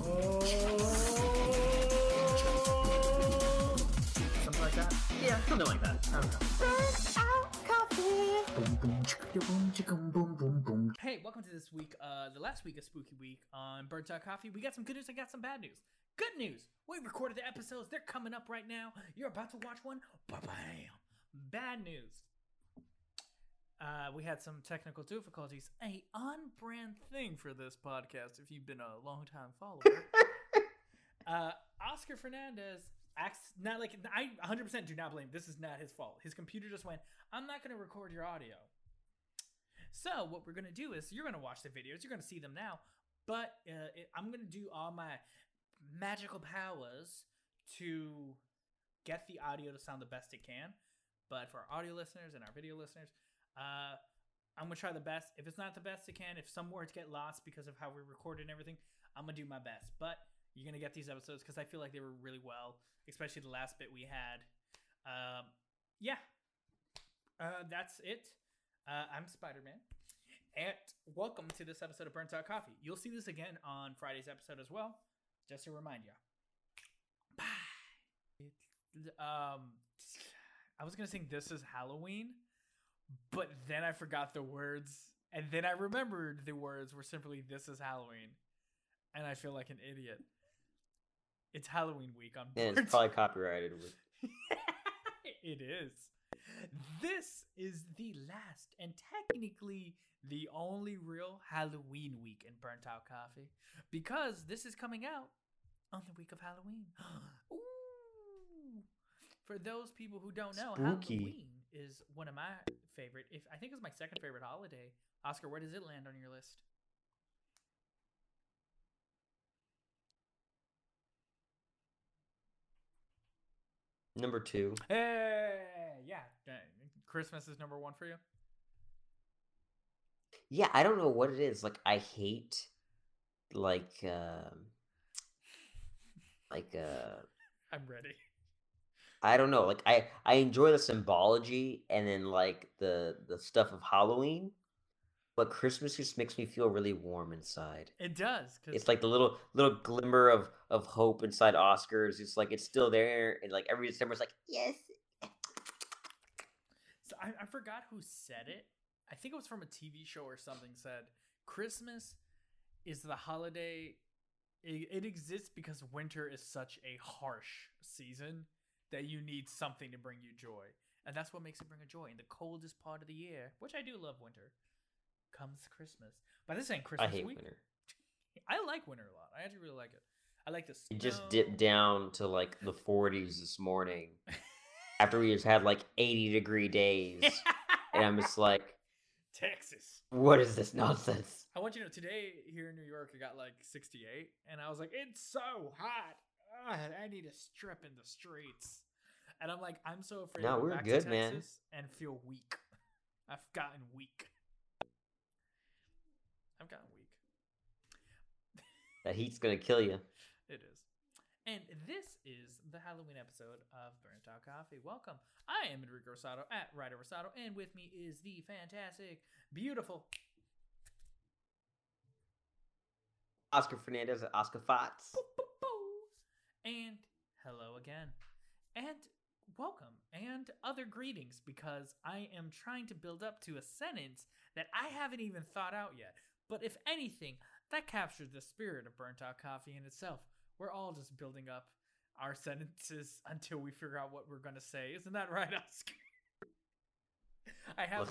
Something like that? Yeah, something like that. I don't know. Burnt out coffee. Boom, boom, chicka, boom, chicka, boom, boom, boom. Hey, welcome to this week, the last week of Spooky Week on Burnt Out Coffee. We got some good news, I got some bad news. Good news, we recorded the episodes, they're coming up right now. You're about to watch one, ba-bam. Bad news. We had some technical difficulties, a on-brand thing for this podcast if you've been a long-time follower. Oscar Fernandez acts not like, I 100% do not blame, this is not his fault. His computer just went, I'm not going to record your audio. So what we're going to do is you're going to watch the videos. You're going to see them now. But I'm going to do all my magical powers to get the audio to sound the best it can. But for our audio listeners and our video listeners, I'm going to try the best. If it's not the best it can, if some words get lost because of how we recorded and everything, I'm going to do my best. But you're going to get these episodes because I feel like they were really well, especially the last bit we had. That's it. I'm Spider-Man, and welcome to this episode of Burnt Out Coffee. You'll see this again on Friday's episode as well, just to remind you. I was gonna sing "This Is Halloween," but then I forgot the words, and then I remembered the words were simply "This is Halloween," and I feel like an idiot. It's Halloween week on Burnt. And it's probably copyrighted. It is. This is the last and technically the only real Halloween week in Burnt Out Coffee because this is coming out on the week of Halloween. Ooh. For those people who don't know, Spooky. Halloween is one of my favorite. I think it's my second favorite holiday. Oscar, where does it land on your list? Number 2. Yeah. Christmas is number 1 for you? Yeah, I don't know what it is. Like, I hate, I'm ready. I don't know. Like, I enjoy the symbology and then, like, the stuff of Halloween. But Christmas just makes me feel really warm inside. It does. It's like the little glimmer of hope inside Oscars. It's like it's still there, and like every December, it's like yes. So I forgot who said it. I think it was from a TV show or something. Said Christmas is the holiday. It exists because winter is such a harsh season that you need something to bring you joy, and that's what makes it bring a joy. In the coldest part of the year, which I do love winter, comes Christmas. But this ain't Christmas I hate week. winter. I like winter a lot. I actually really like it. I like the snow. It just dipped down to like the 40s this morning after we just had like 80-degree days, and I'm just like, Texas. what is this nonsense? I want you to know, today here in New York, it got like 68, and I was like, it's so hot. Ugh, I need to strip in the streets. And I'm like, I'm so afraid No, to go we're back good, to man. Texas and feel weak. I've gotten weak. That heat's gonna kill you. It is. And this is the Halloween episode of Burnt Out Coffee. Welcome. I am Enrico Rosado at Ryder Rosado, and with me is the fantastic, beautiful Oscar Fernandez at Oscar Fots. And hello again. And welcome and other greetings, because I am trying to build up to a sentence that I haven't even thought out yet. But if anything, that captures the spirit of Burnt Out Coffee in itself. We're all just building up our sentences until we figure out what we're going to say. Isn't that right, Oscar? I have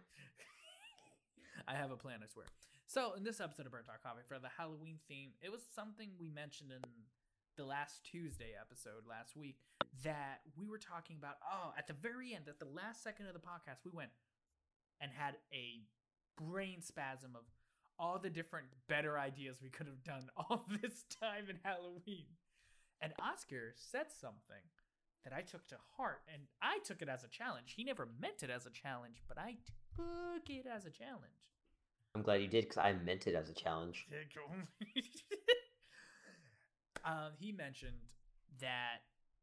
a plan, I swear. So in this episode of Burnt Out Coffee, for the Halloween theme, it was something we mentioned in the last Tuesday episode last week that we were talking about. Oh, at the very end, at the last second of the podcast, we went and had a brain spasm of all the different better ideas we could have done all this time in Halloween. And Oscar said something that I took to heart, and I took it as a challenge. He never meant it as a challenge, but I took it as a challenge. I'm glad you did, because I meant it as a challenge. He mentioned that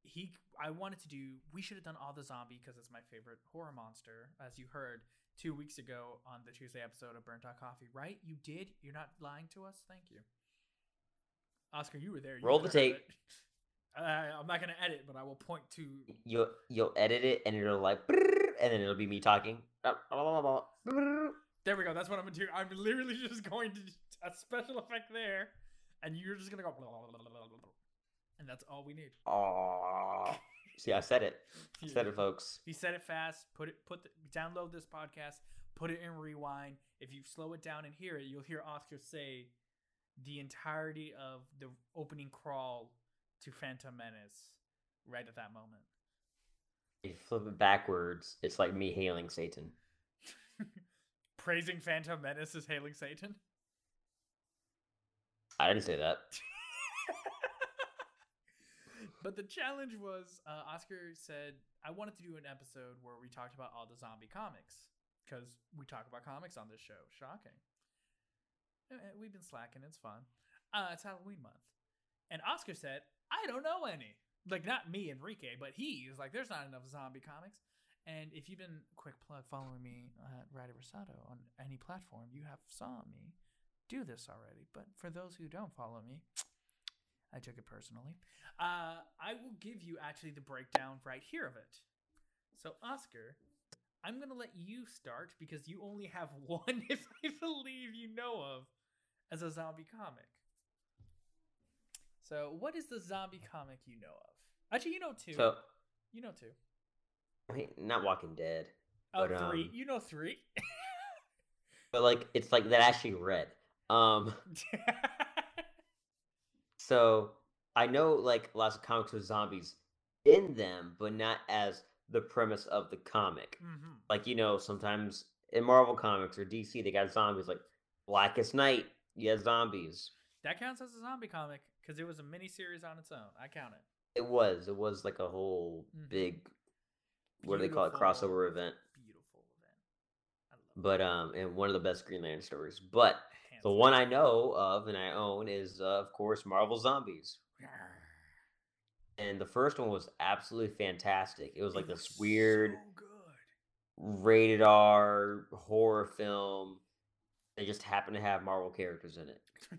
we should have done all the zombie because it's my favorite horror monster, as you heard 2 weeks ago on the Tuesday episode of Burnt Out Coffee, right? You did? You're not lying to us? Thank you. Oscar, you were there. You Roll the could've heard tape. it. I'm not gonna edit, but I will point to. You'll edit it and it'll like, and then it'll be me talking. There we go. That's what I'm gonna do. I'm literally just going to a special effect there, and you're just gonna go, and that's all we need. Oh, see, I said it. I said it, folks. He said it fast. Download this podcast. Put it in rewind. If you slow it down and hear it, you'll hear Oscar say the entirety of the opening crawl to Phantom Menace right at that moment. If you flip it backwards, it's like me hailing Satan. Praising Phantom Menace is hailing Satan? I didn't say that. But the challenge was, Oscar said, I wanted to do an episode where we talked about all the zombie comics. Because we talk about comics on this show. Shocking. We've been slacking. It's fun. It's Halloween month. And Oscar said, I don't know any. Like, not me, Enrique, but he was like, there's not enough zombie comics. And if you've been, quick plug, following me at Ryder Rosado on any platform, you have saw me do this already. But for those who don't follow me, I took it personally. I will give you actually the breakdown right here of it. So, Oscar, I'm going to let you start because you only have one, if I believe you know of, as a zombie comic. So, what is the zombie comic you know of? Actually, you know two. So, you know two. I mean, not Walking Dead. Oh, but, three. You know three. But like, it's like that actually read. So I know like lots of comics with zombies in them, but not as the premise of the comic. Mm-hmm. Like, you know, sometimes in Marvel Comics or DC, they got zombies. Like Blackest Night, you have zombies. That counts as a zombie comic because it was a mini series on its own. I count it. It was like a whole big, what do they call it, Beautiful. crossover event. Beautiful event. I love But and one of the best Green Lantern stories. But it. the one I know of and I own is, of course, Marvel Zombies. And the first one was absolutely fantastic. It was like this weird, so good. rated R horror film. They just happened to have Marvel characters in it.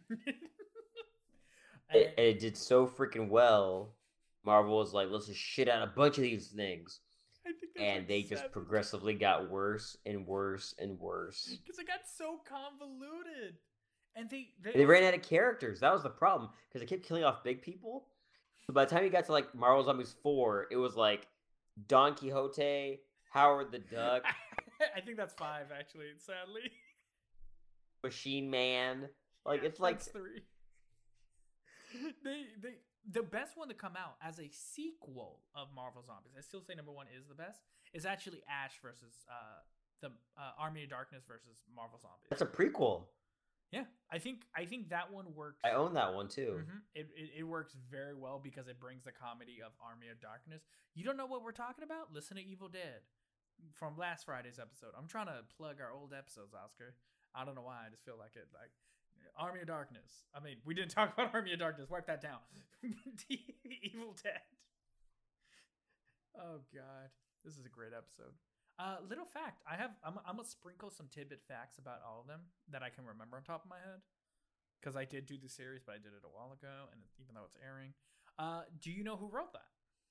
And it did so freaking well. Marvel was like, let's just shit out a bunch of these things. I think there's And like they just 7. progressively got worse and worse and worse. Because it got so convoluted. And They ran out of characters. That was the problem. Because they kept killing off big people. So by the time you got to like Marvel Zombies 4, it was like Don Quixote, Howard the Duck, I think that's 5 actually, sadly. Machine Man. Like it's like That's 3. The best one to come out as a sequel of Marvel Zombies, I still say number 1 is the best, is actually Ash versus the Army of Darkness versus Marvel Zombies. that's a prequel. Yeah, I think that one works. I own that one too. Mm-hmm. It works very well because it brings the comedy of Army of Darkness. You don't know what we're talking about? Listen to Evil Dead from last Friday's episode. I'm trying to plug our old episodes, Oscar. I don't know why. I just feel like it. Like Army of Darkness. I mean, we didn't talk about Army of Darkness. Wipe that down. Evil Dead. Oh God, this is a great episode. Little fact, I'm gonna sprinkle some tidbit facts about all of them that I can remember on top of my head, because I did do the series, but I did it a while ago, and even though it's airing, do you know who wrote that?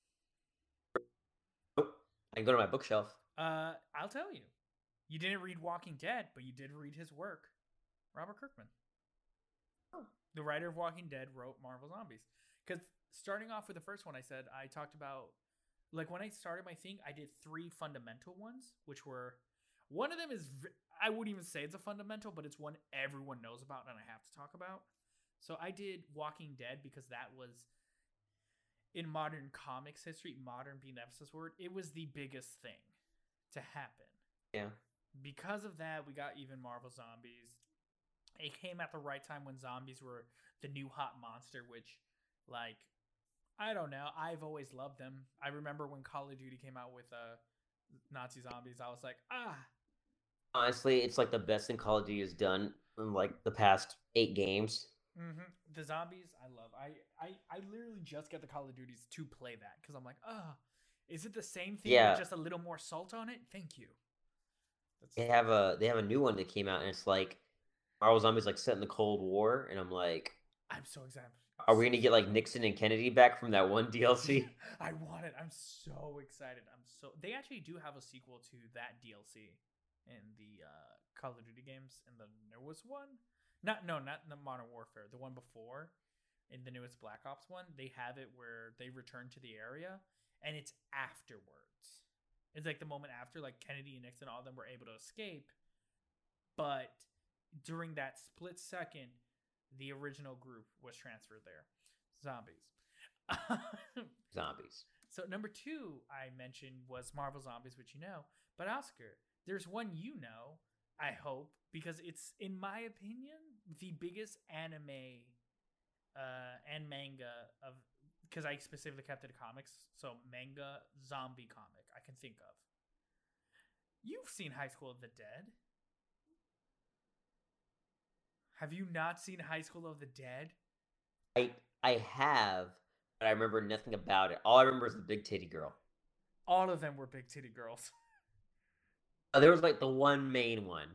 Nope. I can go to my bookshelf. I'll tell you. You didn't read Walking Dead, but you did read his work. Robert Kirkman. Oh. The writer of Walking Dead wrote Marvel Zombies. Because starting off with the first one, I said I talked about. Like, when I started my thing, I did 3 fundamental ones, which were... One of them is... I wouldn't even say it's a fundamental, but it's one everyone knows about and I have to talk about. So I did Walking Dead because that was... In modern comics history, modern being the emphasis word, it was the biggest thing to happen. Yeah. Because of that, we got even Marvel Zombies. It came at the right time when zombies were the new hot monster, which, like... I don't know. I've always loved them. I remember when Call of Duty came out with Nazi zombies. I was like, Honestly, it's like the best thing Call of Duty has done in like the past 8 games. Mm-hmm. The zombies, I love. I literally just get the Call of Duties to play that because I'm like, is it the same thing with just a little more salt on it? Thank you. They have a new one that came out and it's like Marvel Zombies like set in the Cold War, and I'm like, I'm so excited. Are we gonna get like Nixon and Kennedy back from that one DLC? I want it. I'm so excited. They actually do have a sequel to that DLC in the Call of Duty games in the newest one. Not in the Modern Warfare. The one before, in the newest Black Ops one, they have it where they return to the area, and it's afterwards. It's like the moment after, like Kennedy and Nixon, all of them were able to escape, but during that split second, the original group was transferred there. Zombies. Zombies. So number 2 I mentioned was Marvel Zombies, which you know. But Oscar, there's one you know, I hope, because it's, in my opinion, the biggest anime and manga of, because I specifically kept it to comics, so manga zombie comic I can think of. You've seen High School of the Dead. Have you not seen High School of the Dead? I have, but I remember nothing about it. All I remember is the big titty girl. All of them were big titty girls. There was like the one main one.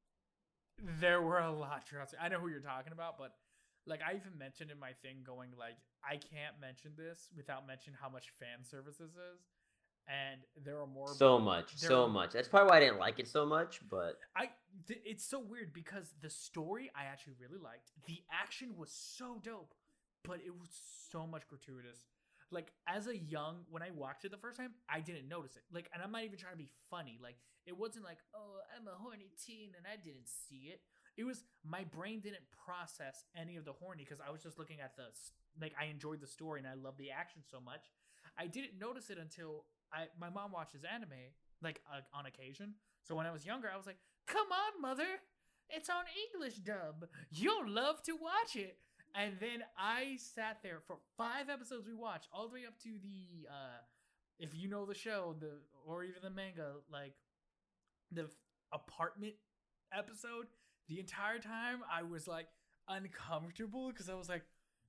There were a lot. Trust me. I know who you're talking about, but like I even mentioned in my thing, going like, I can't mention this without mentioning how much fan service this is, and there are more. So much. That's probably why I didn't like it so much. But it's so weird because the story I actually really liked. The action was so dope, but it was so much gratuitous. Like when I watched it the first time, I didn't notice it. Like, and I'm not even trying to be funny. Like, it wasn't like, oh, I'm a horny teen and I didn't see it. It was, my brain didn't process any of the horny because I was just looking at I enjoyed the story and I love the action so much. I didn't notice it until my mom watches anime, like on occasion. So when I was younger, I was like, come on, mother, it's on English dub. You'll love to watch it. And then I sat there for 5 episodes we watched, all the way up to the, if you know the show, or even the manga, like the apartment episode. The entire time I was like uncomfortable because I was like,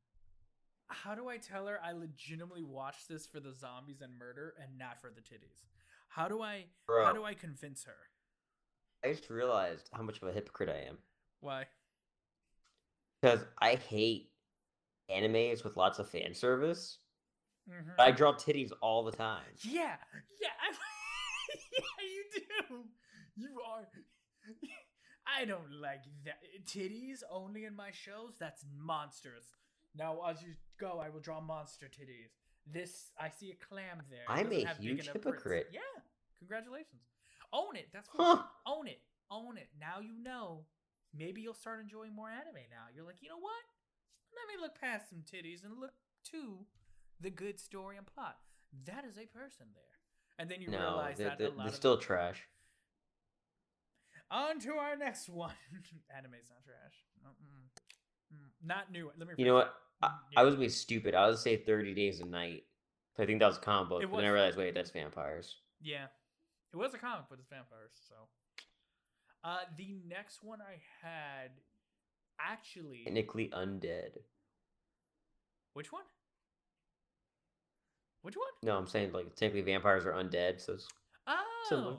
how do I tell her I legitimately watched this for the zombies and murder and not for the titties? How do I convince her? I just realized how much of a hypocrite I am. Why? Because I hate animes with lots of fan service. Mm-hmm. I draw titties all the time. Yeah, yeah, you do. You are. I don't like that. Titties only in my shows? That's monstrous. Now, as you go, I will draw monster titties. I see a clam there. I'm a huge hypocrite. Yeah, congratulations. Own it. That's what. Own it. Own it. Now you know. Maybe you'll start enjoying more anime now. You're like, you know what? Let me look past some titties and look to the good story and plot. That is a person there. And then you realize that a lot they're of still trash. On to our next one. Anime's not trash. Not new. Let me. You know what? I was being stupid. I was gonna say 30 Days a Night. I think that was a comic book, but then I realized, wait, that's vampires. Yeah, it was a comic, but it's vampires. So, the next one I had, actually, Technically Undead. Which one? Which one? No, I'm saying like technically vampires are undead, so it's similar.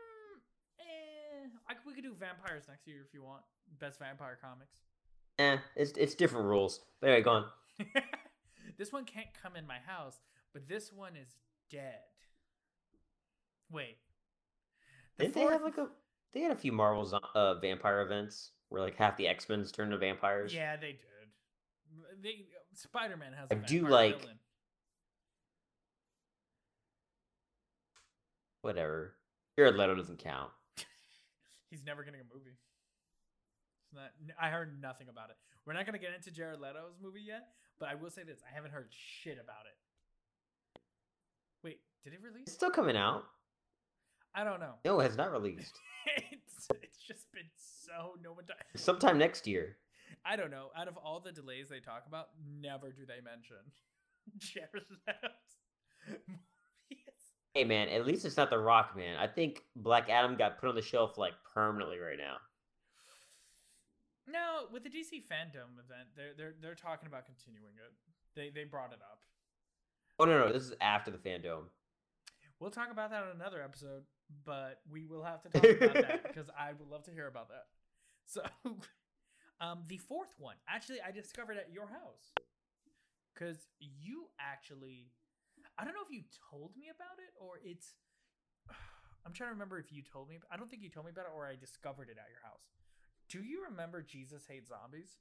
We could do vampires next year if you want. Best vampire comics. It's different rules. But anyway, go on. This one can't come in my house, but this one is dead. Wait. They had a few Marvel vampire events where like half the X-Men's turned to vampires. Yeah, they did. Spider-Man has I a do vampire like villain. Whatever. Jared Leto doesn't count. He's never getting a movie. It's not. I heard nothing about it. We're not gonna get into Jared Leto's movie yet, but I will say this: I haven't heard shit about it. Wait, did it release? It's still coming out. I don't know. No, it has not released. it's just been so no one. Sometime next year. I don't know. Out of all the delays they talk about, never do they mention Jared Leto's movies. Hey man, at least it's not The Rock, man. I think Black Adam got put on the shelf like permanently right now. No, with the DC fandom event, they're talking about continuing it. They brought it up. Oh no, this is after the fandom. We'll talk about that on another episode, but we will have to talk about that because I would love to hear about that. So, the fourth one, actually, I discovered at your house. because you actually, I don't know if you told me about it or it's. I'm trying to remember if you told me. I don't think you told me about it or I discovered it at your house. Do you remember Jesus Hates Zombies?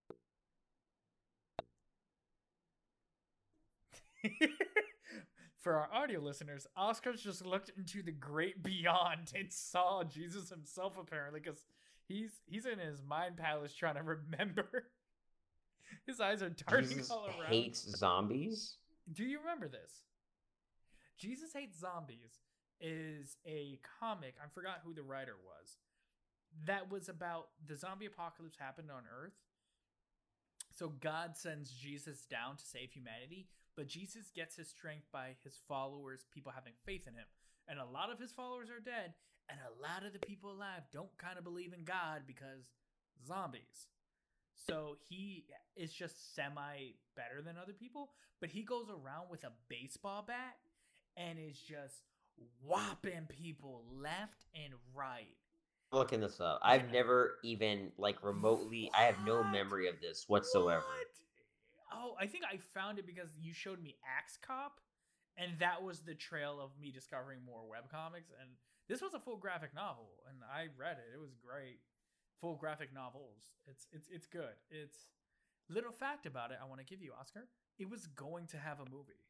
For our audio listeners, Oscar's just looked into the great beyond and saw Jesus himself apparently because he's in his mind palace trying to remember. His eyes are darting Jesus all around. hates zombies. Do you remember this? Jesus Hates Zombies is a comic. I forgot who the writer was. That was about the zombie apocalypse happened on Earth. So God sends Jesus down to save humanity, but Jesus gets his strength by his followers, people having faith in him. And a lot of his followers are dead, and a lot of the people alive don't kind of believe in God because zombies. So he is just semi better than other people, but he goes around with a baseball bat and is just whopping people left and right. Looking this up. I've never even like remotely. I have no What? memory of this whatsoever. What? Oh, I think I found it because you showed me Axe Cop, and that was the trail of me discovering more webcomics. And this was a full graphic novel, and I read it. It was great. Full graphic novels. It's good. It's little fact about it. I want to give you, Oscar. It was going to have a movie.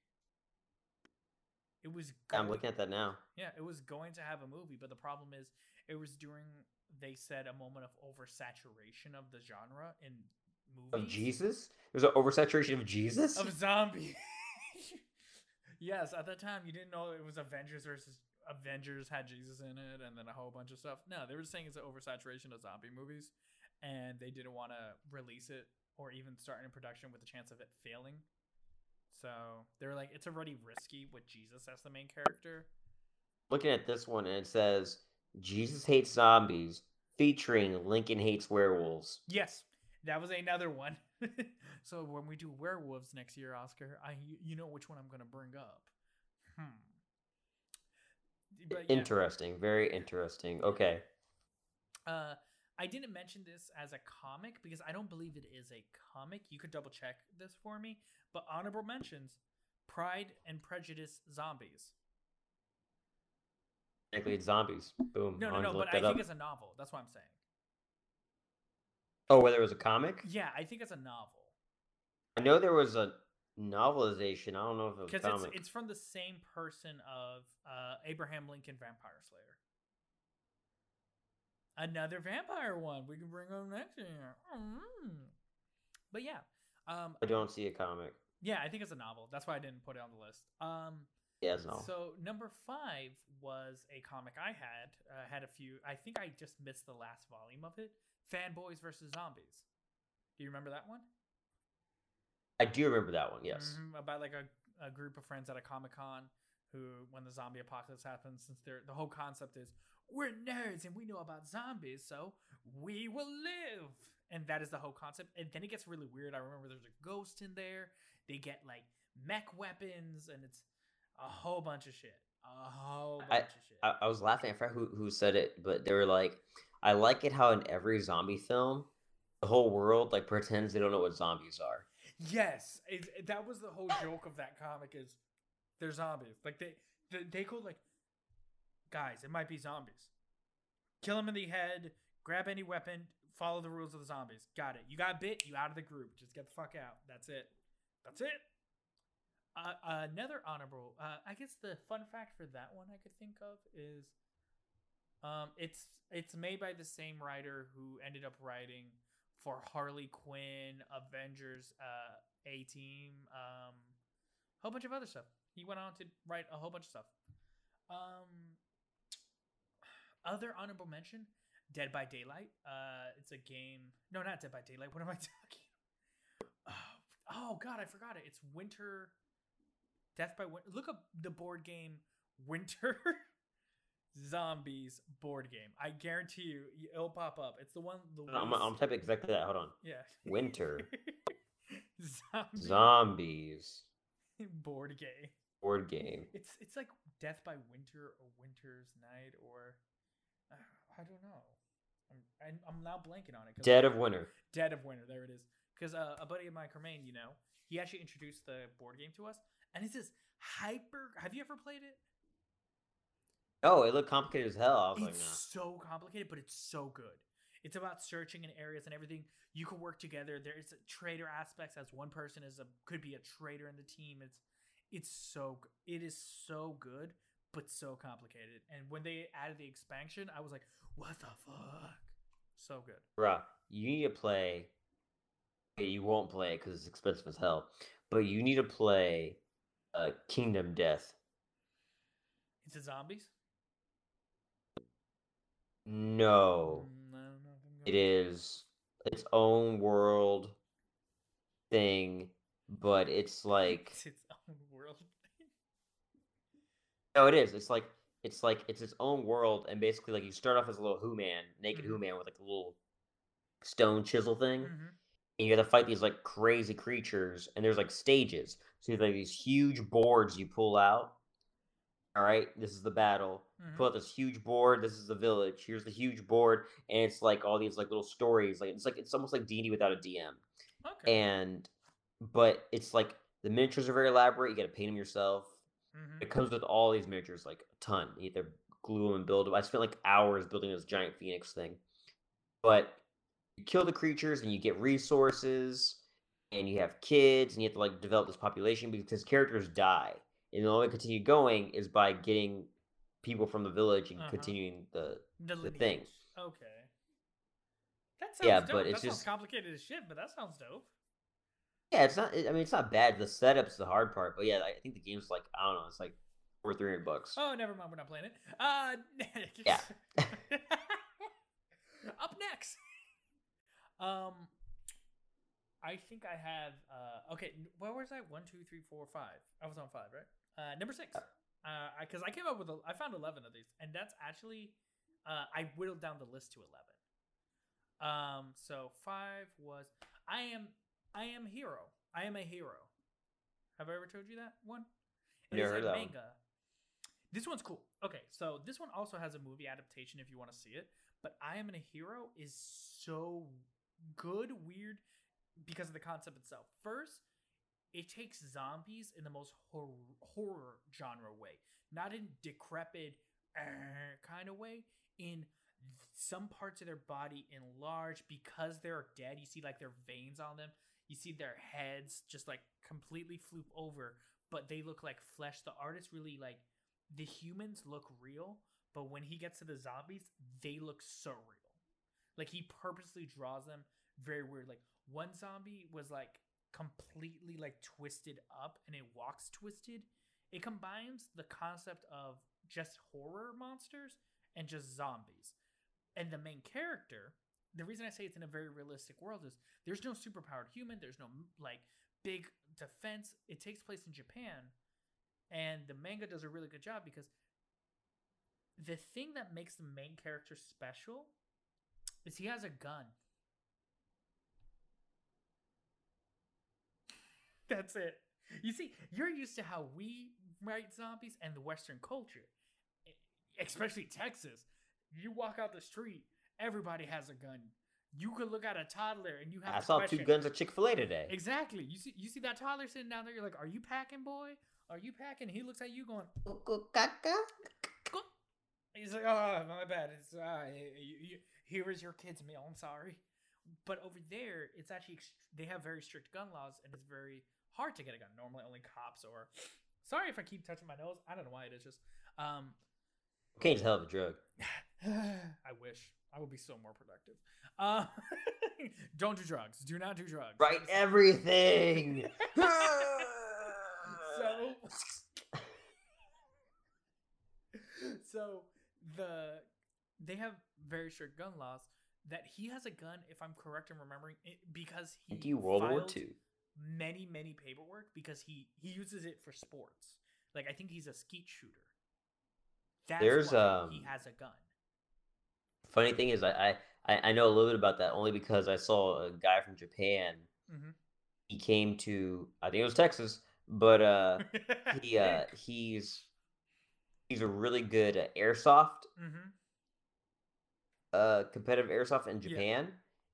It was. I'm looking at that now. Yeah, it was going to have a movie, but the problem is, it was during. They said a moment of oversaturation of the genre in movies. Of Jesus? There's an oversaturation of Jesus? Of zombie. Yes, at that time you didn't know it was Avengers versus Avengers had Jesus in it, and then a whole bunch of stuff. No, they were saying it's an oversaturation of zombie movies, and they didn't want to release it or even start in production with the chance of it failing. So they were like, it's already risky with Jesus as the main character. Looking at this one, and it says Jesus Hates Zombies, featuring Lincoln Hates Werewolves. Yes, that was another one. So when we do werewolves next year, Oscar, you know which one I'm going to bring up. But yeah. Interesting. Very interesting. Okay. I didn't mention this as a comic because I don't believe it is a comic. You could double check this for me. But honorable mentions, Pride and Prejudice Zombies. Technically, it's zombies. Boom. No, but I think it's a novel. That's what I'm saying. Oh, whether it was a comic? Yeah, I think it's a novel. I know there was a novelization. I don't know if it was a Because comic. it's from the same person of Abraham Lincoln Vampire Slayer. Another vampire one we can bring up next year. But yeah. I don't see a comic. Yeah, I think it's a novel. That's why I didn't put it on the list. Yeah, it's a novel. So number 5 was a comic I had a few. I think I just missed the last volume of it. Fanboys versus Zombies. Do you remember that one? I do remember that one, yes. About like a group of friends at a Comic-Con who, when the zombie apocalypse happens, since the whole concept is we're nerds and we know about zombies, so we will live. And that is the whole concept. And then it gets really weird. I remember there's a ghost in there. They get like mech weapons, and it's a whole bunch of shit. I was laughing. I forgot who said it, but they were like, I like it how in every zombie film, the whole world like pretends they don't know what zombies are. Yes, that was the whole joke of that comic is they're zombies. Like they go like, guys, it might be zombies. Kill them in the head, grab any weapon, follow the rules of the zombies. Got it. You got bit, you out of the group. Just get the fuck out. That's it. That's it. Another honorable, I guess the fun fact for that one I could think of is it's made by the same writer who ended up writing for Harley Quinn, Avengers, A-Team, a whole bunch of other stuff. He went on to write a whole bunch of stuff. Other honorable mention, Dead by Daylight. It's a game. No, not Dead by Daylight. What am I talking? Oh God, I forgot it. It's Winter. Death by Winter. Look up the board game Winter Zombies board game. I guarantee you, it'll pop up. It's the one. I'm typing exactly that. Hold on. Yeah. Winter. Zombies. Zombies. Board game. Board game. It's like Death by Winter or Winter's Night or I don't know. I'm now blanking on it. Dead of Winter. Dead of Winter. There it is. because a buddy of mine, Kermaine, he actually introduced the board game to us, and it's this hyper. Have you ever played it? Oh, it looked complicated as hell. I was like, It's no. so complicated, but it's so good. It's about searching in areas and everything. You can work together. There's trader aspects, as one person could be a trader in the team. It is so good, but so complicated. And when they added the expansion, I was like, what the fuck? So good. Bruh, you need to play. Okay, you won't play it because it's expensive as hell. But you need to play Kingdom Death. Is it zombies? No. I don't know if I'm It going is its own world thing, but it's like It's its own world. no, it is. It's its own world, and basically like you start off as a little Who-Man, naked Mhm. Who-Man with like a little stone chisel thing, Mhm. and you got to fight these like crazy creatures, and there's like stages. So you have like these huge boards you pull out. All right, this is the battle. Pull Mhm. out this huge board. This is the village. Here's the huge board, and it's like all these like little stories. Like it's almost like D&D without a DM. Okay. And but it's like the miniatures are very elaborate. You got to paint them yourself. Mhm. It comes with all these miniatures, like a ton. You either glue them and build them. I spent like hours building this giant phoenix thing. But you kill the creatures and you get resources, and you have kids, and you have to like develop this population because characters die. And the only way to continue going is by getting people from the village and Uh-huh. continuing The the thing. lineage. Okay. That Yeah, sounds but dope. it's That sounds just complicated as shit, but that sounds dope. yeah, it's not. I mean, it's not bad. The setup's the hard part, but yeah, I think the game's like I don't know. It's like over $300. Oh, never mind. We're not playing it. Yeah. Up next. Um, I think I have. Okay, where was I? 1, 2, 3, 4, 5. I was on 5, right? Number 6. Because I came up with I found 11 of these, and that's actually I whittled down the list to 11. So 5 was I am hero. I am a hero. Have I ever told you that one? It Never is heard a that one. manga. This one's cool. Okay, so this one also has a movie adaptation if you want to see it. But I Am a Hero is so good, weird, because of the concept itself. First, it takes zombies in the most horror genre way, not in decrepit kind of way. In some parts of their body enlarged because they're dead. You see like their veins on them. You see their heads just like completely floop over, but they look like flesh. The artist really like the humans look real, but when he gets to the zombies, they look so real. Like he purposely draws them very weird. Like one zombie was like completely like twisted up and it walks twisted. It combines the concept of just horror monsters and just zombies. And the main character, the reason I say it's in a very realistic world is there's no superpowered human, there's no like big defense. It takes place in Japan, and the manga does a really good job because the thing that makes the main character special is he has a gun. That's it. You see, you're used to how we write zombies and the Western culture, especially Texas. You walk out the street, everybody has a gun. You could look at a toddler and you have I to saw question. 2 guns at Chick-fil-A today. Exactly. You see that toddler sitting down there. You're like, "Are you packing, boy? Are you packing?" He looks at you going, "Go." He's like, "Oh, my bad. It's here is your kid's meal. I'm sorry." But over there, it's actually they have very strict gun laws, and it's very hard to get a gun. Normally, only cops or. Sorry if I keep touching my nose. I don't know why it is just. Cocaine's a hell of a drug. I wish I would be so more productive. Uh, don't do drugs. Do not do drugs. Write everything. So they have very strict gun laws. That he has a gun, if I'm correct in remembering, because he World War filed II. many paperwork because he uses it for sports. Like I think he's a skeet shooter. That's There's why he has a gun. Funny thing is, I know a little bit about that only because I saw a guy from Japan. Mm-hmm. He came to I think it was Texas, but he's a really good airsoft, Mm-hmm. competitive airsoft in Japan,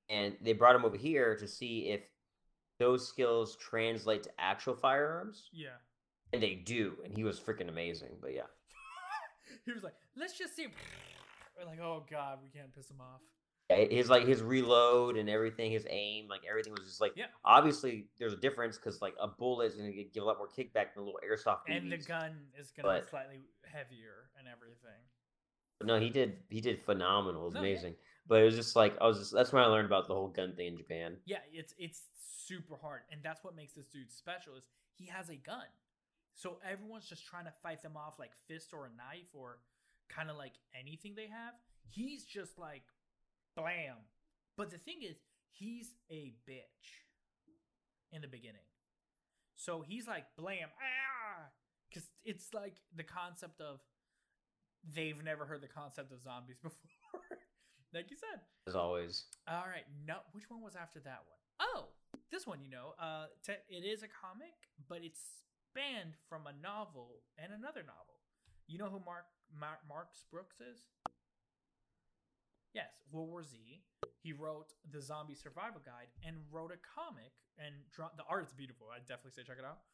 and they brought him over here to see if those skills translate to actual firearms, Yeah. and they do. And he was freaking amazing. But yeah, He was like, let's just see. We're like, oh god, we can't piss him off. yeah, his reload and everything, his aim, like everything was just like. Yeah. Obviously, there's a difference because like a bullet is gonna give a lot more kickback than a little airsoft BBs. And the gun is gonna but- be slightly heavier and everything. But no, he did phenomenal. It was No, yeah. amazing. But it was just like that's when I learned about the whole gun thing in Japan. Yeah, it's super hard, and that's what makes this dude special. Is he has a gun, so everyone's just trying to fight them off like fist or a knife or kind of like anything they have. He's just like blam. But the thing is, he's a bitch in the beginning, so he's like blam because it's like the concept of they've never heard the concept of zombies before. Like you said. As always. All right. No, which one was after that one? Oh, this one, it is a comic, but it's spanned from a novel and another novel. You know who Marx Brooks is? Yes, World War Z. He wrote the Zombie Survival Guide and wrote a comic, and the art is beautiful. I definitely say check it out.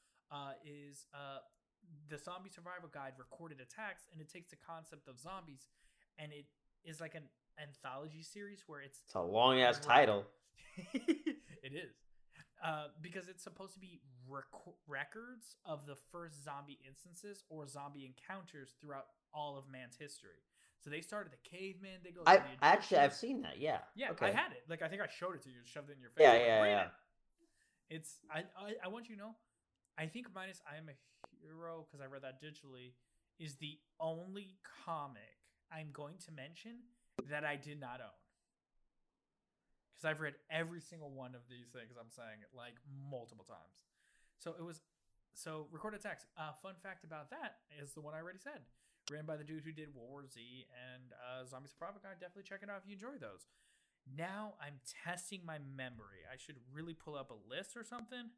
The Zombie Survival Guide recorded attacks, and it takes the concept of zombies, and it is like an anthology series where it's a long ass title. It is because it's supposed to be records of the first zombie instances or zombie encounters throughout all of man's history. So they started the caveman. They go. I've seen that. Yeah. Yeah, okay. I had it. Like I think I showed it to you. Shoved it in your face. Yeah. It's I want you to know. I think minus I Am a Hero, because I read that digitally, is the only comic I'm going to mention that I did not own. Because I've read every single one of these things, I'm saying it like multiple times. So Recorded Text. Fun fact about that is the one I already said. Written by the dude who did World War Z and Zombie Survival Guide. Definitely check it out if you enjoy those. Now I'm testing my memory. I should really pull up a list or something.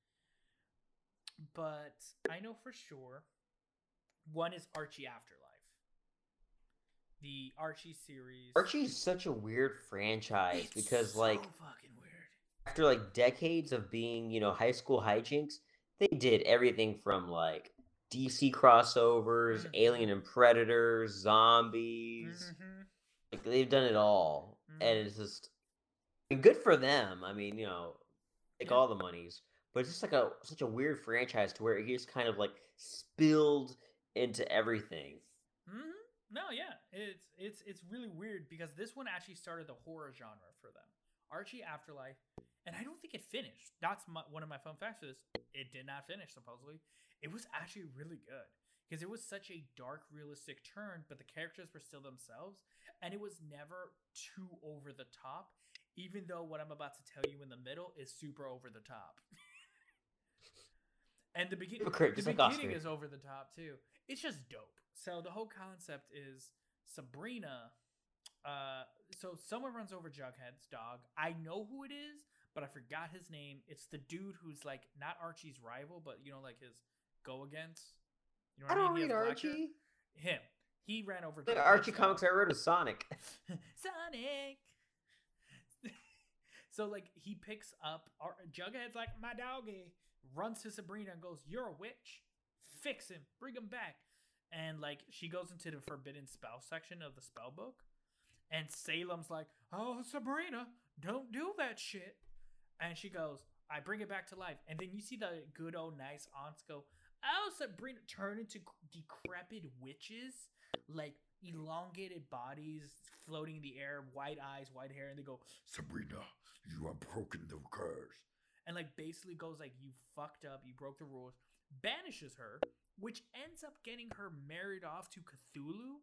But I know for sure one is Archie Afterlife. The Archie series. Archie's such a weird franchise because so like fucking weird. after like decades of being, high school hijinks, they did everything from like DC crossovers, Alien and Predators, zombies. Like they've done it all. And it's just good for them. I mean, take all the monies. But it's just like such a weird franchise to where it just kind of like spilled into everything. No, yeah, it's really weird because this one actually started the horror genre for them. Archie Afterlife, and I don't think it finished. That's one of my fun facts for this. It did not finish supposedly. It was actually really good because it was such a dark, realistic turn, but the characters were still themselves, and it was never too over the top. Even though what I'm about to tell you in the middle is super over the top. And the beginning is over the top too. It's just dope. So the whole concept is Sabrina. So someone runs over Jughead's dog. I know who it is, but I forgot his name. It's the dude who's like not Archie's rival, but like his go against. You know what I mean? don't read Archie. Him. He ran over. The Archie comics I wrote is Sonic. Sonic. So like he picks up Jughead's like my doggy. Runs to Sabrina and goes, "You're a witch. Fix him. Bring him back." And like she goes into the forbidden spell section of the spell book, and Salem's like, "Oh, Sabrina, don't do that shit." And she goes, "I bring it back to life." And then you see the good old nice aunts go, "Oh, Sabrina," turn into decrepit witches, like elongated bodies floating in the air, white eyes, white hair, and they go, "Sabrina, you have broken the curse." And like basically goes like, "You fucked up, you broke the rules," banishes her, which ends up getting her married off to Cthulhu.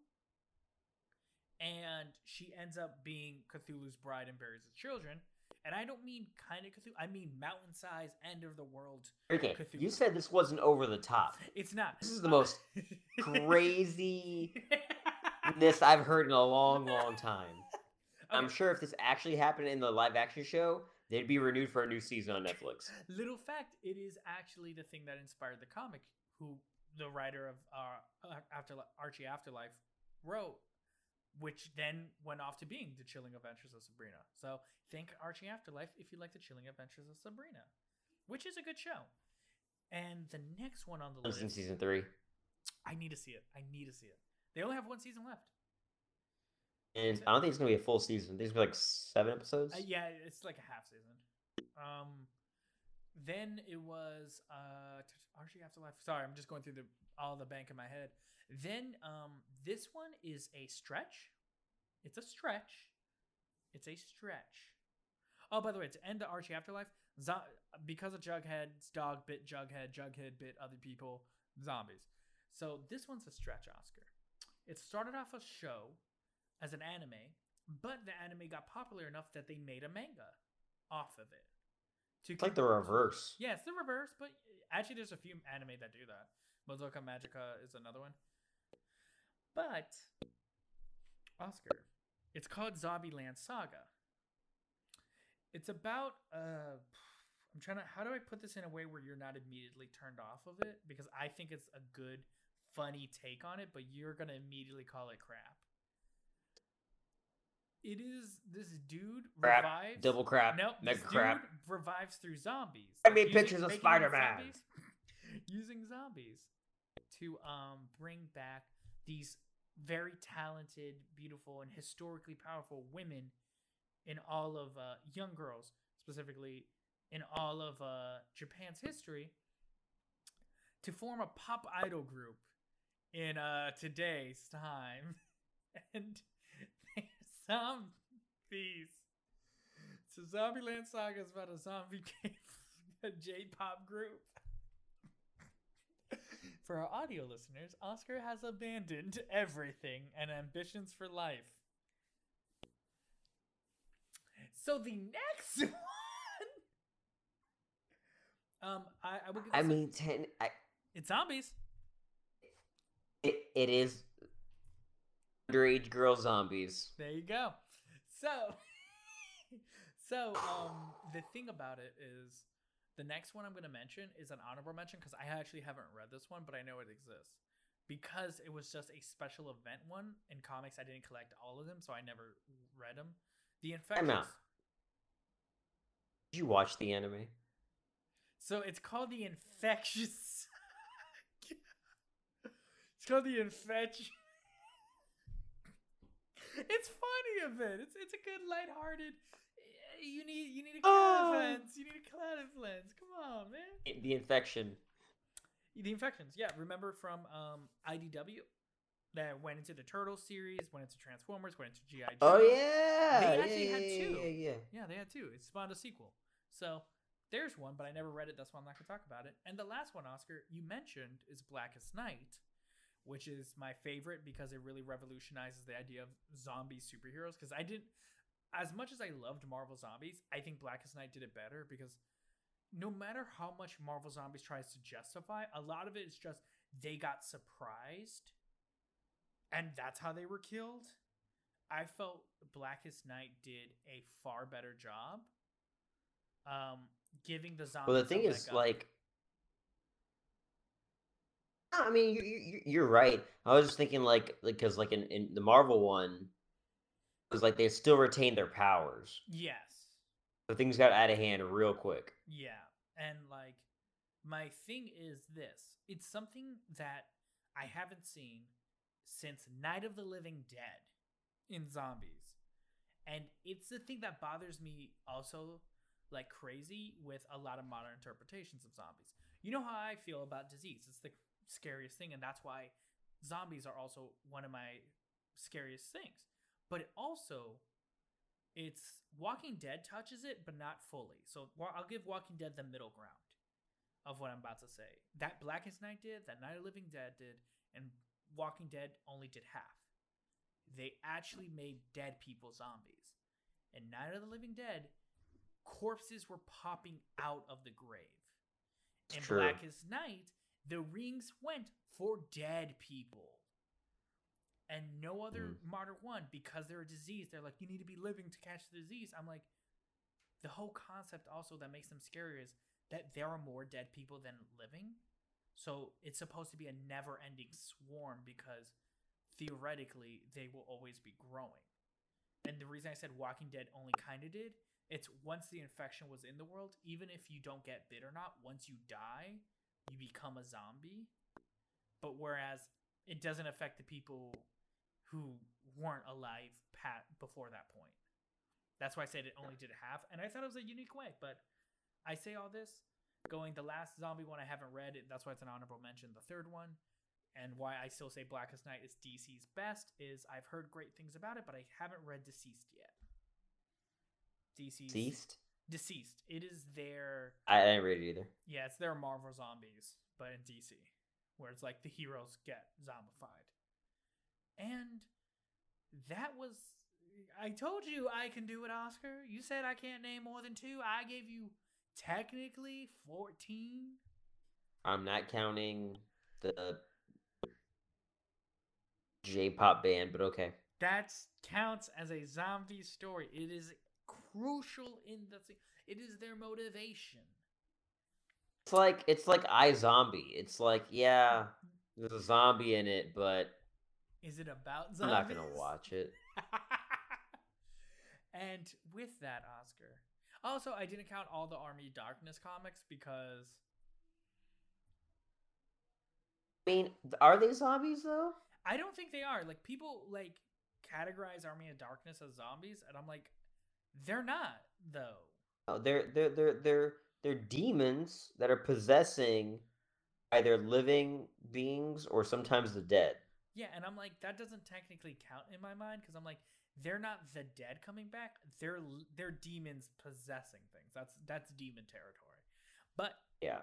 And she ends up being Cthulhu's bride and buries his children. And I don't mean kind of Cthulhu, I mean mountain-sized, end of the world Okay, Cthulhu. you said this wasn't over the top. It's not. This is the most craziness I've heard in a long, long time. Okay. I'm sure if this actually happened in the live action show, they'd be renewed for a new season on Netflix. Little fact, it is actually the thing that inspired the comic, who the writer of Archie Afterlife wrote. which then went off to being The Chilling Adventures of Sabrina. So think Archie Afterlife if you like The Chilling Adventures of Sabrina, which is a good show. And the next one on the list, in season 3. I need to see it. They only have one season left. And I don't think it's gonna be a full season. These are like 7 episodes. Yeah, it's like a half season. Then it was Archie Afterlife. Sorry, I'm just going through all the bank in my head. Then this one is a stretch. It's a stretch. Oh, by the way, to end the Archie Afterlife, because of Jughead's dog bit Jughead, Jughead bit other people, zombies. So this one's a stretch, Oscar. It started off a show as an anime, but the anime got popular enough that they made a manga off of it. It's like the reverse. Yeah, it's the reverse, but actually there's a few anime that do that. Madoka Magica is another one. But, Oscar, it's called Zombieland Saga. It's about, how do I put this in a way where you're not immediately turned off of it? Because I think it's a good, funny take on it, but you're going to immediately call it crap. It is this dude Crap. revives. Double crap. Nope. Mega This crap. dude revives through zombies. I made Using- pictures of making Spider-Man. zombies- Using zombies to bring back these very talented, beautiful, and historically powerful women in all of young girls, specifically in all of Japan's history, to form a pop idol group in today's time. And zombies. So Zombieland Saga is about a zombie J-pop group. For our audio listeners, Oscar has abandoned everything and ambitions for life. So the next one, I will give. I mean, 10. It's zombies. It is underage girl zombies. There you go. So, the thing about it is, the next one I'm going to mention is an honorable mention because I actually haven't read this one, but I know it exists. Because it was just a special event one in comics, I didn't collect all of them, so I never read them. The Infections. Did you watch the anime? So it's called The Infectious. It's called The Infection. It's funny a bit. It's a good lighthearted. You need a cloud lens. You need a cloud lens. Come on, man. The Infection. The Infections. Yeah, remember from IDW that went into the Turtles series, went into Transformers, went into GI Joe. Oh yeah. They actually had two. Yeah. Yeah, they had two. It spawned a sequel. So there's one, but I never read it. That's why I'm not going to talk about it. And the last one, Oscar, you mentioned is Blackest Night, which is my favorite because it really revolutionizes the idea of zombie superheroes. Because I didn't, as much as I loved Marvel Zombies, I think Blackest Night did it better because no matter how much Marvel Zombies tries to justify, a lot of it is just they got surprised and that's how they were killed. I felt Blackest Night did a far better job giving the zombies. Well, the thing is, like, I mean, you're right. I was just thinking, like, because like in the Marvel one, it was like they still retained their powers. Yes. But things got out of hand real quick. Yeah. And like, my thing is this. It's something that I haven't seen since Night of the Living Dead in zombies. And it's the thing that bothers me also like crazy with a lot of modern interpretations of zombies. You know how I feel about disease. It's the scariest thing, and that's why zombies are also one of my scariest things. But it also, it's Walking Dead touches it, but not fully. So I'll give Walking Dead the middle ground of what I'm about to say. That Blackest Night did, that Night of the Living Dead did, and Walking Dead only did half. They actually made dead people zombies. In Night of the Living Dead, corpses were popping out of the grave. In True. Blackest Night, the rings went for dead people. And no other modern one, because they're a disease, they're like, you need to be living to catch the disease. I'm like, the whole concept also that makes them scary is that there are more dead people than living. So it's supposed to be a never-ending swarm because theoretically they will always be growing. And the reason I said Walking Dead only kind of did, it's once the infection was in the world, even if you don't get bit or not, once you die, you become a zombie. But whereas it doesn't affect the people who weren't alive before that point. That's why I said it only did half. And I thought it was a unique way. But I say all this, going the last zombie one I haven't read, that's why it's an honorable mention. The third one, and why I still say Blackest Night is DC's best, is I've heard great things about it, but I haven't read Deceased yet. Deceased. It is their... I didn't read it either. Yeah, it's their Marvel Zombies, but in DC, where it's like the heroes get zombified. And that was... I told you I can do it, Oscar. You said I can't name more than 2. I gave you technically 14. I'm not counting the J-pop band, but okay. That counts as a zombie story. It is crucial in the thing. It is their motivation. It's like iZombie. It's like, yeah, there's a zombie in it, but is it about zombies? I'm not gonna watch it. And with that, Oscar. Also, I didn't count all the Army of Darkness comics because... I mean, are they zombies though? I don't think they are. Like, people like categorize Army of Darkness as zombies, and I'm like, they're not though. Oh, they're demons that are possessing either living beings or sometimes the dead. Yeah, and I'm like, that doesn't technically count in my mind because I'm like, they're not the dead coming back. They're demons possessing things. That's demon territory. But yeah.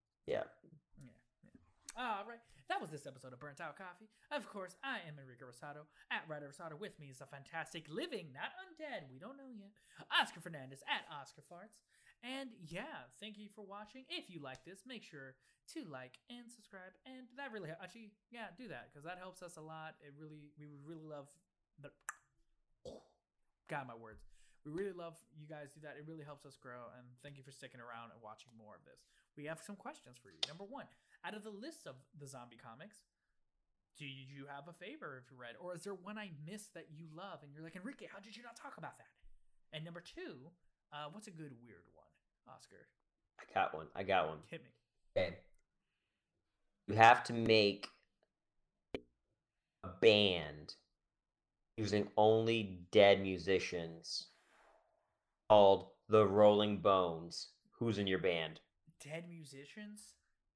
All right. That was this episode of Burnt Out Coffee. Of course, I am Enrique Rosado. At Ryder Rosado, with me is the fantastic living, not undead, we don't know yet, Oscar Fernandez at Oscar Farts. And yeah, thank you for watching. If you like this, make sure to like and subscribe. And that really actually, yeah, do that because that helps us a lot. We would really love the... God, my words. We really love you guys do that. It really helps us grow. And thank you for sticking around and watching more of this. We have some questions for you. Number 1, out of the list of the zombie comics, do you have a favorite if you read? Or is there one I missed that you love and you're like, Enrique, how did you not talk about that? And number 2, what's a good weird one, Oscar? I got one. Hit me. Okay. You have to make a band using only dead musicians called the Rolling Bones. Who's in your band? Dead musicians?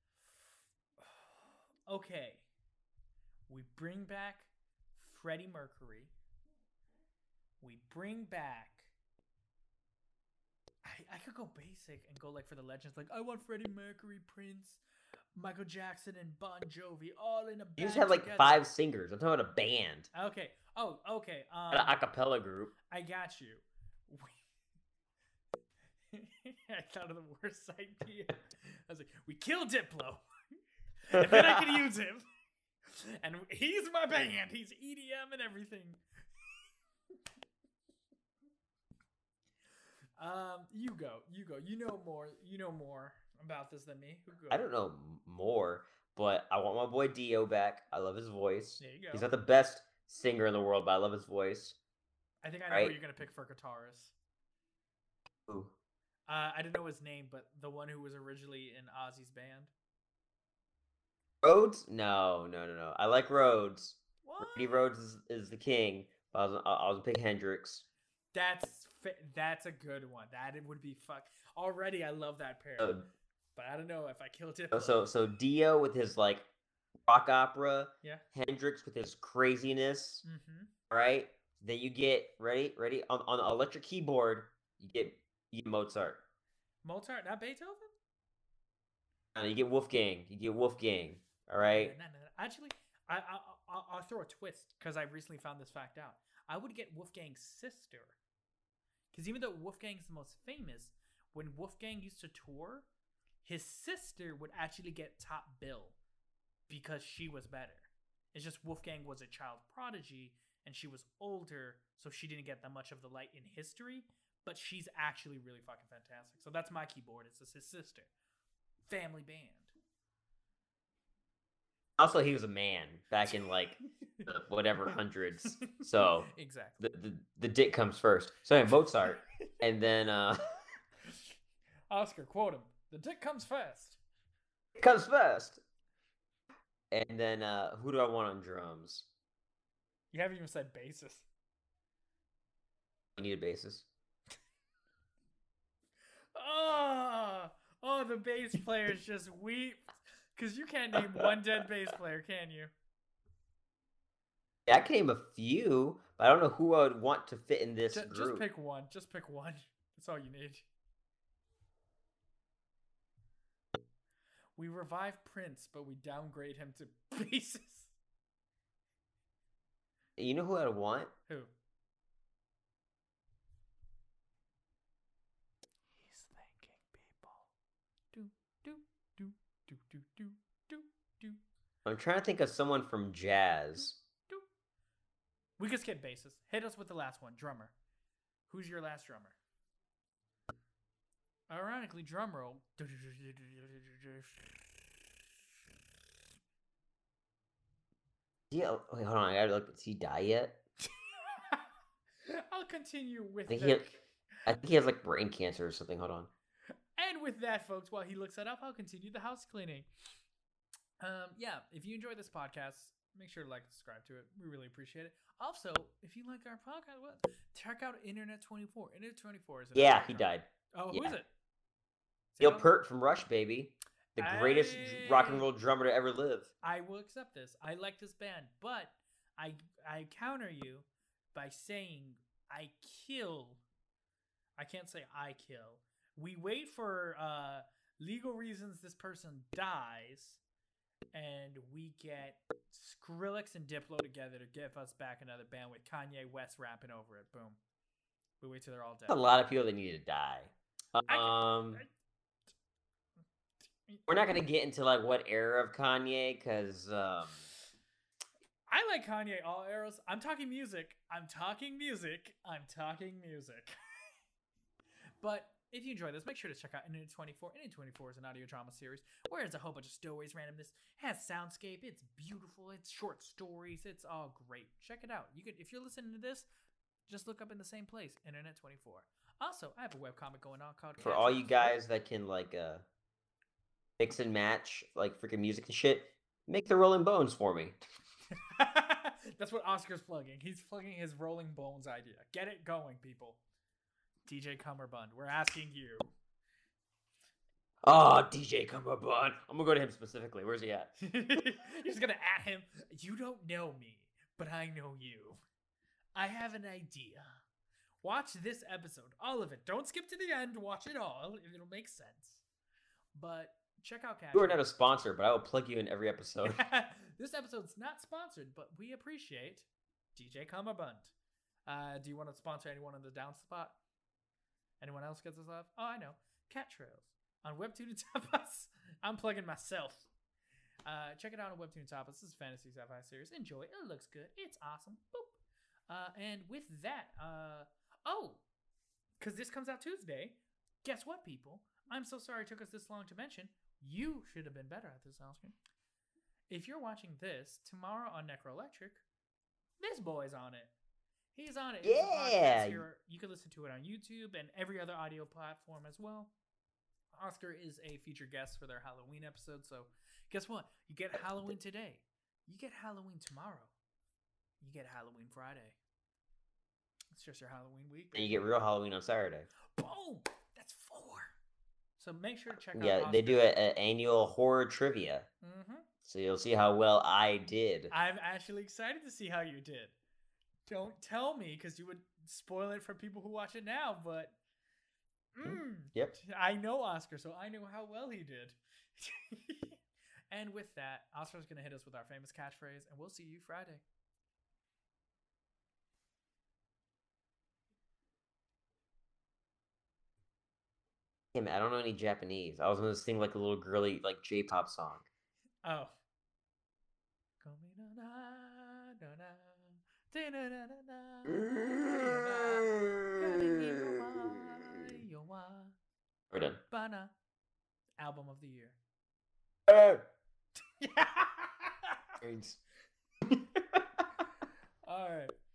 Okay. We bring back Freddie Mercury. We bring back... I could go basic and go like for the legends. Like, I want Freddie Mercury, Prince, Michael Jackson, and Bon Jovi all in a band. You just had like together. 5 singers. I'm talking about a band. Okay. Oh, okay. An a cappella group. I got you. I thought of the worst idea. I was like, we kill Diplo. And then I can use him. And he's my band. He's EDM and everything. You go. You know more about this than me. Who goes? I don't know more, but I want my boy Dio back. I love his voice. There you go. He's not the best singer in the world, but I love his voice. I think I know who you're gonna pick for guitarist. Who? I didn't know his name, but the one who was originally in Ozzy's band. Rhodes? No. I like Rhodes. What? Randy Rhodes is the king. But I was gonna pick Hendrix. That's a good one. That would be fuck. Already, I love that pair. But I don't know if I kill Diplo. So Dio with his like rock opera. Yeah. Hendrix with his craziness. Mm-hmm. Right. Then you get ready on the electric keyboard. You get Mozart. Mozart, not Beethoven. You get Wolfgang. All right. No. Actually, I'll throw a twist because I recently found this fact out. I would get Wolfgang's sister. Because even though Wolfgang's the most famous, when Wolfgang used to tour, his sister would actually get top bill because she was better. It's just Wolfgang was a child prodigy and she was older, so she didn't get that much of the light in history, but she's actually really fucking fantastic. So that's my keyboard. It's his sister. Family band. Also, he was a man back in like the whatever hundreds. So exactly. the dick comes first. So anyway, Mozart, and then Oscar, quote him: "The dick comes first." it comes first. And then who do I want on drums? You haven't even said bassist. I need a bassist. Oh, the bass players just weep because you can't name one dead bass player, can you? Yeah, I can name a few, but I don't know who I would want to fit in this group. Just pick one. Just pick one. That's all you need. We revive Prince, but we downgrade him to bassist. You know who I'd want? Who? He's thanking people. Do do do do do do do do. I'm trying to think of someone from jazz. Do. We could skip bassist. Hit us with the last one. Drummer. Who's your last drummer? Ironically, drum roll. Yeah, wait, hold on. I gotta look. Did he die yet? I'll continue with I think, the... I think he has like brain cancer or something. Hold on. And with that, folks, while he looks that up, I'll continue the house cleaning. Yeah, if you enjoy this podcast, make sure to like and subscribe to it. We really appreciate it. Also, if you like our podcast, check out Internet 24. Internet 24 is Yeah, he died. Oh, yeah. who is it? Neil Peart from Rush, baby. The greatest rock and Hey. roll drummer to ever live. I will accept this. I like this band, but I counter you by saying I kill. I can't say I kill. We wait for legal reasons this person dies, and we get Skrillex and Diplo together to give us back another band with Kanye West rapping over it. Boom. We wait till they're all dead. A lot of people that need to die. We're not gonna get into like what era of Kanye, because I like Kanye all eras. I'm talking music. I'm talking music. But if you enjoy this, make sure to check out Internet 24. Internet 24 is an audio drama series where it's a whole bunch of stories, randomness, has soundscape. It's beautiful. It's short stories. It's all great. Check it out. You could, if you're listening to this, just look up in the same place, Internet 24. Also, I have a webcomic going on called for all you guys that can like mix and match like freaking music and shit, make the Rolling Bones for me. That's what Oscar's plugging. He's plugging his Rolling Bones idea. Get it going, people. DJ Cummerbund, we're asking you. Oh, DJ Cummerbund. I'm gonna go to him specifically. Where's he at? You're just gonna at him. You don't know me, but I know you. I have an idea. Watch this episode, all of it. Don't skip to the end. Watch it all. It'll make sense. But check out Cash. You are not a sponsor, but I will plug you in every episode. This episode's not sponsored, but we appreciate DJ Cummerbund. Do you want to sponsor anyone on the down spot? Anyone else gets us love? Oh, I know. Cat Trails on Webtoon and Tapas. I'm plugging myself. Check it out on Webtoon and Tapas. This is a fantasy sci-fi series. Enjoy. It looks good. It's awesome. Boop. And with that, because this comes out Tuesday. Guess what, people? I'm so sorry it took us this long to mention. You should have been better at this, Oscar. If you're watching this tomorrow on Necroelectric, this boy's on it. He's on it. It's a Yeah. podcast here. You can listen to it on YouTube and every other audio platform as well. Oscar is a featured guest for their Halloween episode. So guess what? You get Halloween today. You get Halloween tomorrow. You get Halloween Friday. It's just your Halloween week. And you get real Halloween on Saturday. Boom! That's 4. So make sure to check out Yeah, Oscar. they do an annual horror trivia. Mm-hmm. So you'll see how well I did. I'm actually excited to see how you did. Don't tell me because you would spoil it for people who watch it now, but Yep. I know Oscar, so I know how well he did. And with that, Oscar's going to hit us with our famous catchphrase, and we'll see you Friday. Damn it, I don't know any Japanese. I was gonna sing like a little girly like J-pop song. Oh. We're done. Bana. Album of the year. Hey! Yeah. brains. All right.